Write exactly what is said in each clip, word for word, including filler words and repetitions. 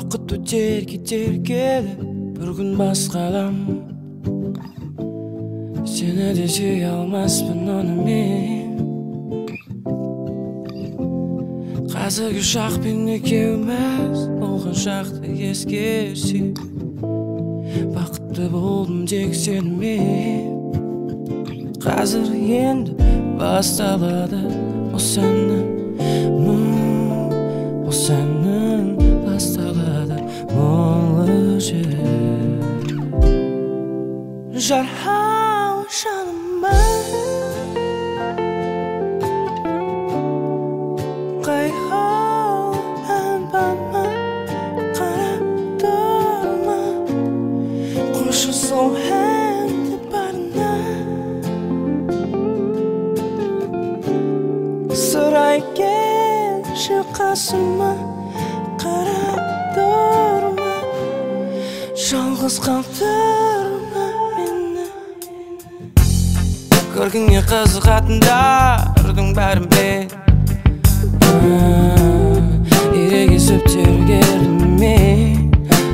Вакыт өтер кетер келіп бір күн басқалам. Сені де сүйе алмаспын оны мен. Қазіргі шақпен екеуміз болған шақты ескерсек, бақытты болдым тек сенімен. Қазір енді басталады осы әннің мұң, осы әннің басталады мұңлы жер. Жарау жаныма қайғы әнпама қарап тұрма, қойшы сол әнді барына. Сұрай келші қасыма қарап тұрма, жалғыз қалдырма мені. Көргіңе қызығатындардың бәрін бет, ерегесіп тергердім мен.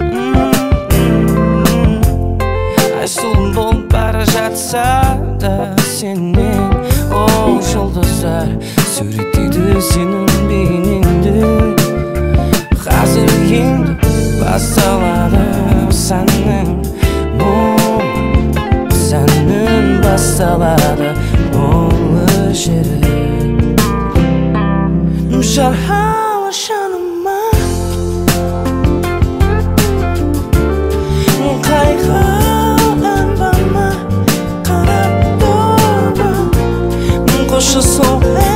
Айсұлым болып бара жатса да сенен, ол жұлдыздар суреттейді сенің бейнеңді. Қазір енді басталады осы әннің мұң, осы әннің басталады мұңлы жері. Жарау жаныма қайғы әнпама қарап тұрма, қойшы сол